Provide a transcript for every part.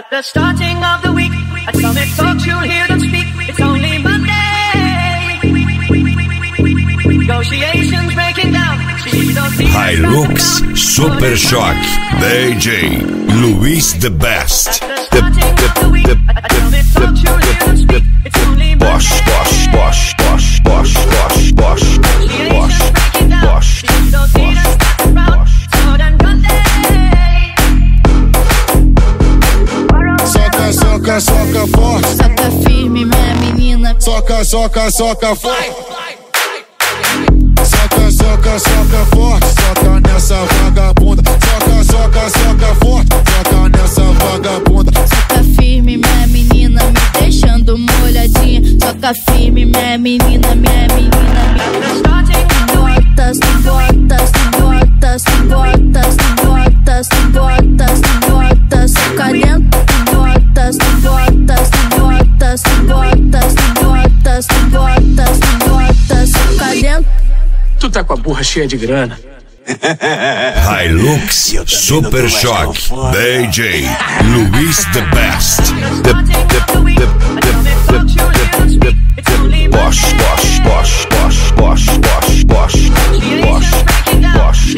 At the starting of the week, at Summit Talks you'll hear them speak. It's only Monday. Negotiations breaking down. Hilux Super Shock DJ Luis the Best. Bosch, Bosch, Bosch, Bosch, Bosch, Bosch, Bosch, Bosch, Bosch, Soca, soca, soca forte. Soca firme, minha menina. Soca, soca, soca forte. Soca, soca, soca forte. Soca nessa vagabunda. Soca, soca, soca forte. Soca nessa vagabunda. Soca firme, minha menina, me deixando molhadinha. Soca firme, minha menina, minha menina. Botas, botas, botas, botas, botas, botas, botas, soca dentro. Botas, botas, botas, botas, botas, botas, botas, soca dentro. Tu tá com a burra cheia de grana. Hilux Super Shock DJ Luis the Best. Bosch, Bosch, Bosch, Bosch, Bosch, Bosch, Bosch, Bosch, Bosch,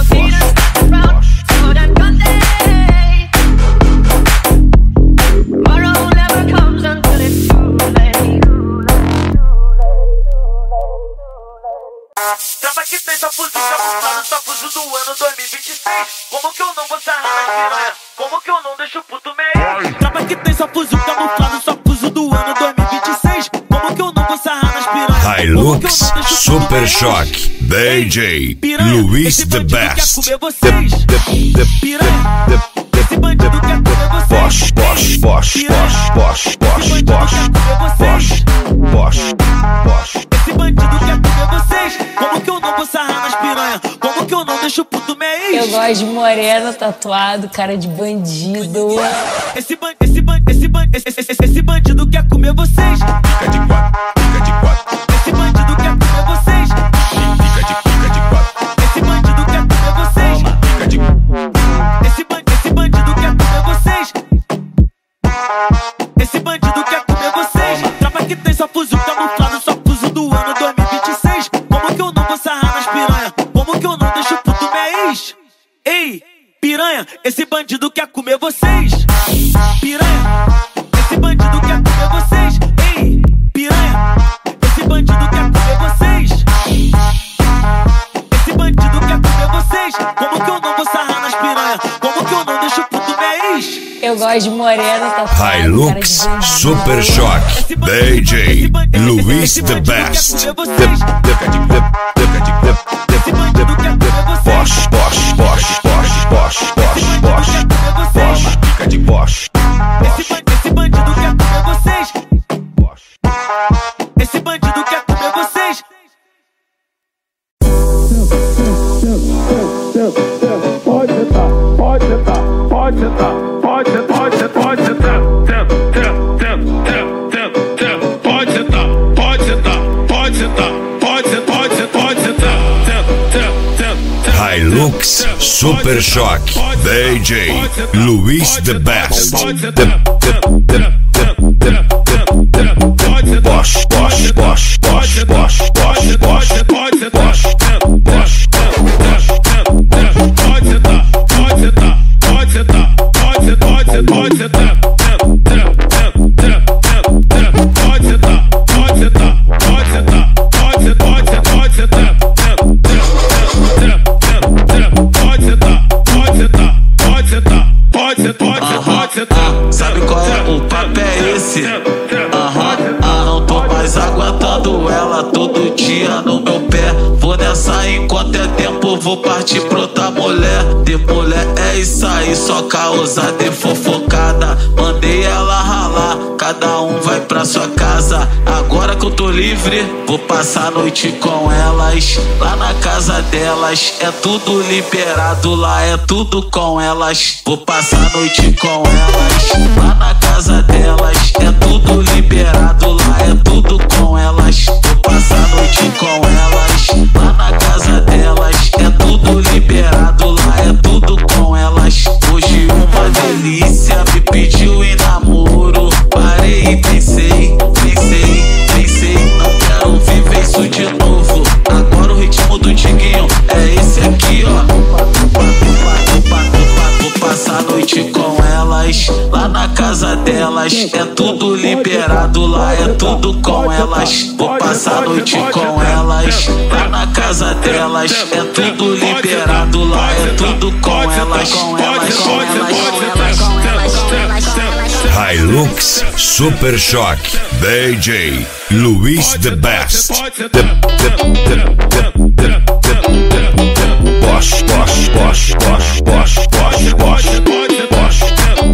Tropa que tem só fuzil camuflado, só fuzil do ano 2026. Como que eu não vou sarrar na piranha? Como que eu não deixo o puto meio? Tropa que tem só fuzil camuflado, só fuzil do ano 2026. Como que eu não vou sarrar nas piranhas? Hilux Super Shock DJ Luis the Best. Piranha, esse bandido quer comer vocês. Bosch, Bosch, Bosch, Bosch, Bosch, Bosch, Bosch, Bosch, Bosch. Esse bandido quer comer vocês. Como que eu não vou sarrar nas piranhas? Como que eu não deixo o puto meio? Eu gosto de moreno, tatuado, cara de bandido. Esse bandido quer comer vocês. Fica de quatro, fica de quatro. Esse bandido quer comer vocês. Fica de quatro. Esse bandido quer comer vocês. Fica de Esse bandido quer comer vocês. Esse bandido quer comer vocês. Tropa que tem só fuzil camuflado, só fuzil do ano 2026. Como que eu não vou sarrar nas piranhas? Como que eu não deixo o puto mês? Ei, piranha, esse bandido quer comer vocês. Piranha, esse bandido quer comer vocês. Ei, piranha, esse bandido quer comer vocês. Esse bandido quer comer vocês. Como que eu não vou sarrar nas piranhas? Como que eu não deixo o puto mês? Eu gosto de moreno, tatuado, Hilux Super Shock DJ Luis the Best. Bosch, Bosch, Bosch, Bosch, Bosch, Bosch, Bosch, Bosch, fica de Bosch. Esse bandido quer comer vocês. Esse bandido quer comer vocês. Pode sentar, pode sentar, pode sentar, pode sentar, pode sentar, pode sentar, pode sentar, pode sentar, pode sentar, pode sentar, pode sentar, pode sentar. Hilux Super Shock DJ Luis the Best. Bosch, Bosch, Bosch, Bosch, Bosch, Bosch, Bosch, Bosch, Bosch. Sabe qual é o papo é esse? Não tô mais aguentando ela todo dia no meu pé. Vou nessa enquanto é tempo, vou partir pra outra mulher. De mulher é isso aí, só causada e fofocada. Mandei ela ralar, cada um vai pra sua casa. Agora que eu tô livre, vou passar a noite com elas. Lá na casa delas, é tudo liberado, lá é tudo com elas. Vou passar a noite com elas. Lá na casa delas, é tudo liberado, lá é tudo com elas. Vou passar a noite com elas. Lá na casa delas, é tudo liberado, lá é tudo com elas. Hoje uma delícia me pediu em namoro. Parei e pensei, não quero viver isso de novo. Agora o ritmo do Diguinho é esse aqui, ó. Vou passar a noite com elas. Lá na casa delas, é tudo liberado, lá é tudo com elas. Vou passar a noite com elas. Lá na casa delas, é tudo liberado, lá é tudo com elas. Hilux Super Choque DJ Luiz The Best. Bosch, Bosch, Bosch, Bosch, Bosch, Bosch, Bosch, Bosch,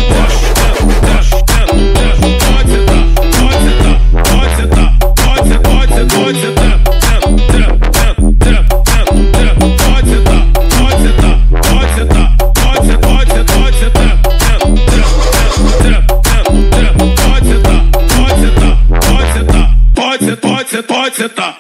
Pode sentar.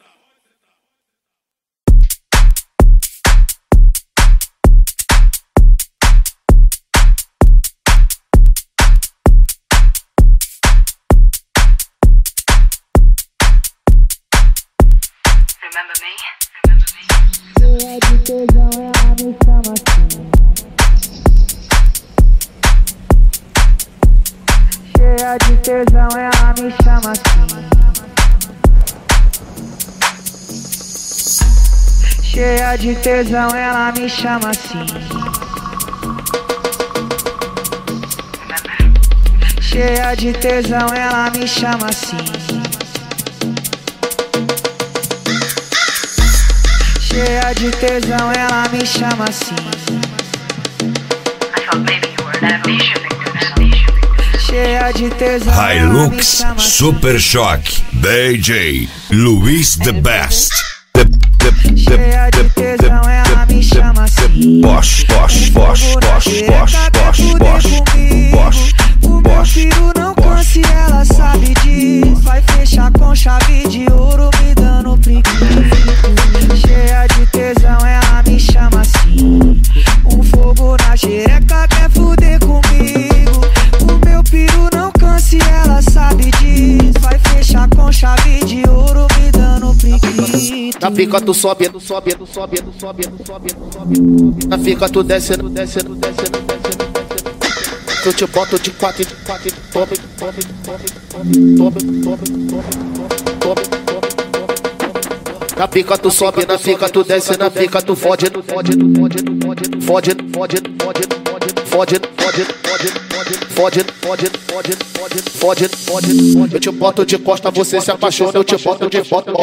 Cheia de tesão, ela me chama assim. Cheia de tesão, ela me chama assim. Cheia de tesão, ela me chama assim. Cheia de tesão, ela me chama assim. Cheia de tesão, Hilux Super Choque DJ Luiz The Best. Cheia de tesão, ela me chama assim. Bosch, Bosch, Bosch, Bosch, Bosch, Bosch, Bosch, o meu filho não cansa e ela sabe disso. Vai fechar com chave de ouro, me dando preguiça. Cheia de tesão, ela me chama assim. Um fogo na xereca, quer fuder comigo. O meu piru não cansa e ela sabe disso. Vai fechar com chave de ouro, me dando preguiça. Na pica tu sobe, sobe. Na pica tu descendo. Eu te boto de quatro, tome. Na pica tu sobe, na pica tu desce, na pica tu fode. Eu te boto de costa, você se apaixona, eu te boto de foto.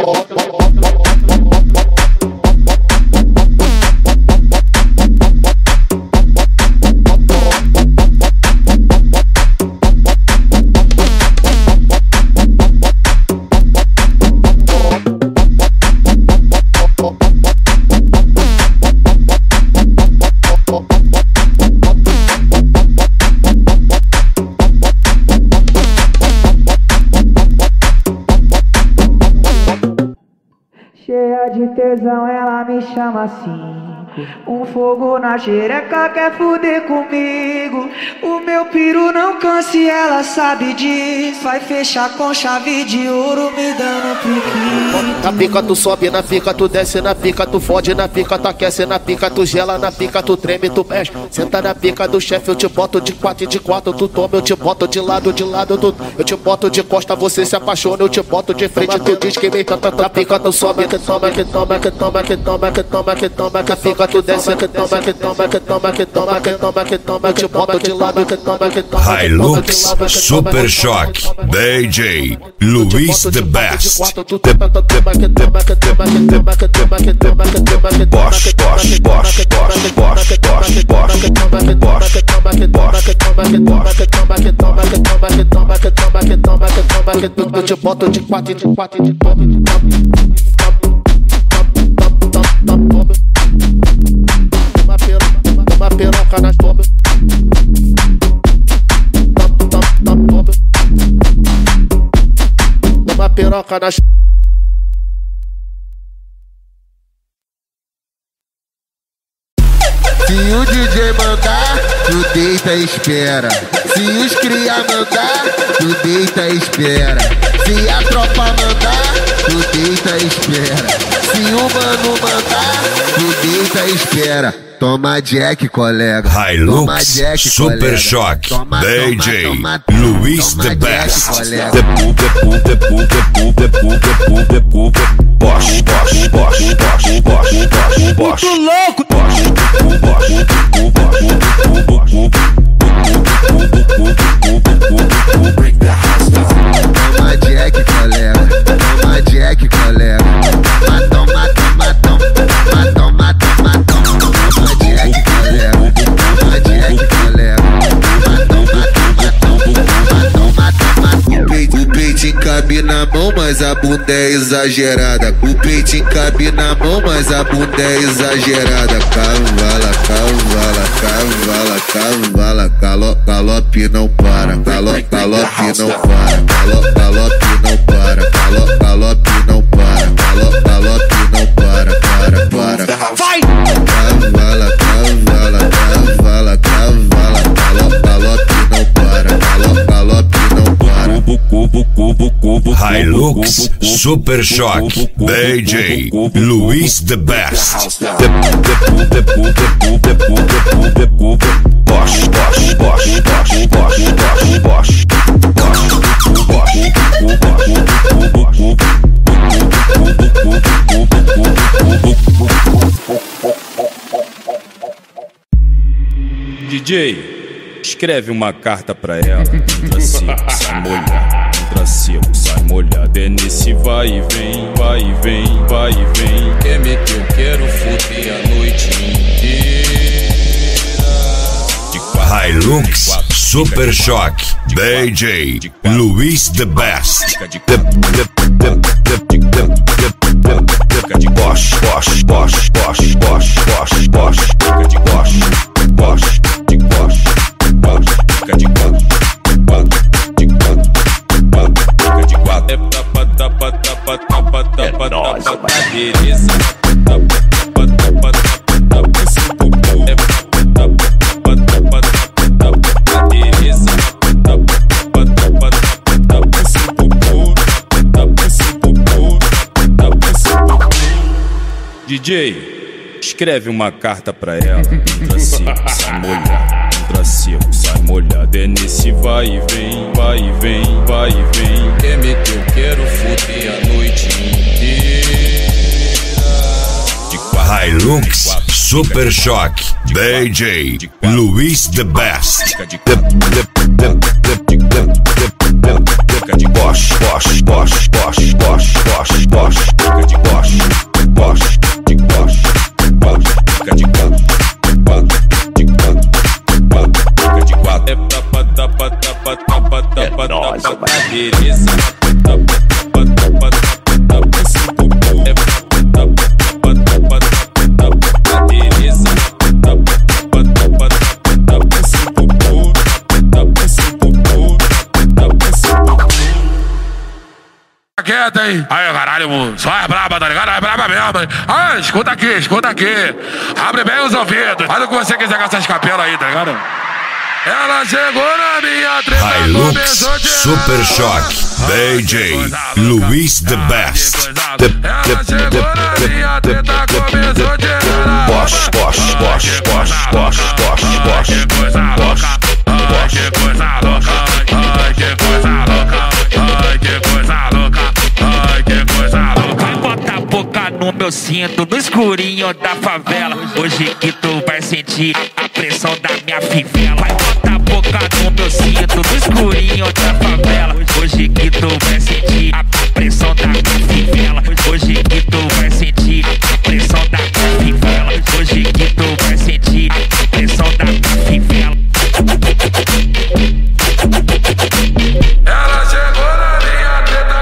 Cheia de tesão, ela me chama assim. Um fogo na xereca, quer fuder comigo. O meu piru não cansa e ela sabe disso. Vai fechar com chave de ouro, me dando pique. Na pica tu sobe, na pica tu desce, na pica tu fode, na pica tu aquece, na pica tu gela, na pica tu treme, tu mexe. Senta na pica do chefe, eu te boto de quatro, tu toma, eu te boto de lado, eu te boto de costa, você se apaixona, eu te boto de frente, tu diz que vem tanta. Na pica tu sobe, que toma, que pica tu desce, que toma, eu te boto de lado, Hilux Super Choque DJ Luiz the Best. Bosch, Bosch, Bosch, Bosch, Bosch, Bosch, eu te boto de quatro, de quatro, de uma piroca nas tombas. Uma piroca nas. Se o DJ mandar, tu deita e espera. Se os cria mandar, tu deita e espera. Se a tropa mandar, tu deita e espera. Se o mano mandar, tu deita e espera. Toma Jack, colega. Hilux Super Choque DJ Luiz the Best. Bosch, Bosch, Bosch, Bosch, Bosch, Bosch, Bosch. Muito louco. Toma Jack, colega. Toma Jack, colega. Matão, matão, matão. Matão, matão, matão. Toma Jack, colega. Toma Jack, colega. Matão, matão, matão. Matão, matão, matão. O peitinho cabe na mão, mas a bunda é exagerada. O peitinho cabe na mão, mas a bunda é exagerada. Cavala, cavala, cavala, cavala. Galope não para. Galope não para. Galope não para. Galope não para. Galope não para. Vai! Cavala, cavala, cavala, cavala. Galope não para. Galope não para. Hilux Super Choque DJ Luiz the Best. Bosch, Bosch, Bosch, Bosch, Bosch, Bosch, Bosch. DJ, escreve uma carta pra ela. Entra seco, sai molhado. Entra seco, sai molhado. É nesse vai e vem, vai e vem, vai e vem. Quer meter, eu quero foder a noite inteira. Hilux Super Choque DJ Luiz the Best. Bosch, Bosch, Bosch, Bosch, Bosch, Bosch, Bosch, Bosch, Bosch, é nóis, DJ, escreve uma carta pra ela. Entra seco, sai molhado. Entra seco, sai molhado. É nesse vai e vem, vai e vem, vai e vem. Quer meter, eu quero foder a noite inteira. Hilux Super Choque DJ Luiz the Best. Bosch, Bosch, Bosch, Bosch, Bosch, Bosch, Bosch, Bosch, Bosch, é nóis, Quieta, hein? Aí, caralho, só é braba, tá ligado? É braba mesmo, hein? Ah, escuta aqui, escuta aqui. Abre bem os ouvidos. Faz o que você quiser com essas capelas aí, tá ligado? Ela chegou na minha treta, Hilux Super Choque DJ Luiz the Best. Ela chegou na minha treta, começou de Bosch, Bosch, Bosch, Bosch, Bosch, Bosch, Bosch, que coisa louca, ai, que coisa louca, ai, que coisa louca, ai, que coisa louca, ai, que coisa louca. Vai botar a boca no meu cinto, no escurinho da favela. Hoje que tu vai sentir a pressão da minha fivela. Vai botar boca no meu cinto, no escurinho da favela. Hoje que tu vai sentir a pressão da fivela. Hoje que tu vai sentir a pressão da fivela. Hoje que tu vai sentir a pressão da fivela. Ela chegou na minha teta.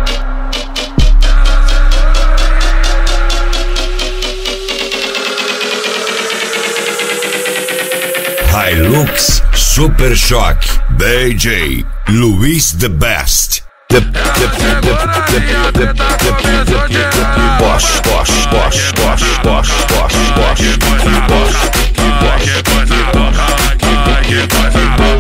Hilux Super Choque DJ Luiz the Best. Bosch, Bosch, Bosch, Bosch, Bosch, Bosch, Bosch, Bosch, Bosch.